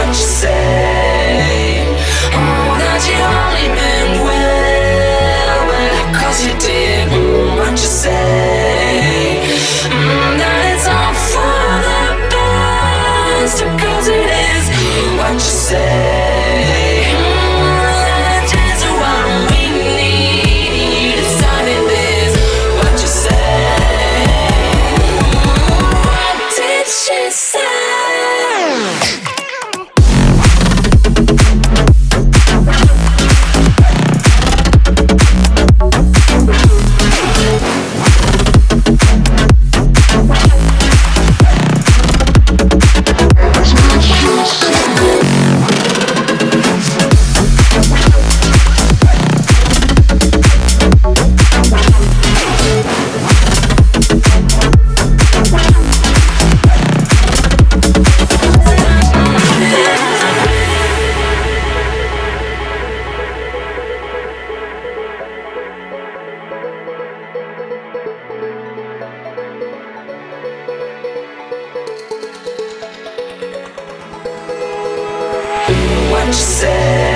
you say. Oh, that you only meant well, well, 'cause you did. What you say. That it's all for the best, 'cause it is. What you say. That is what we need. You decided this. What you say. What did she say? What you say.